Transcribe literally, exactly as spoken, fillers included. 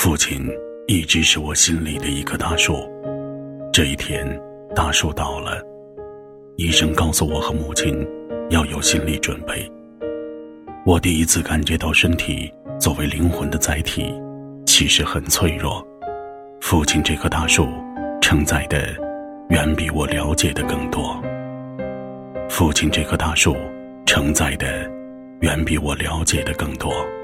父亲一直是我心里的一棵大树。这一天，大树倒了，医生告诉我和母亲要有心理准备。我第一次感觉到身体作为灵魂的载体其实很脆弱。父亲这棵大树承载的远比我了解的更多。父亲这棵大树承载的远比我了解的更多。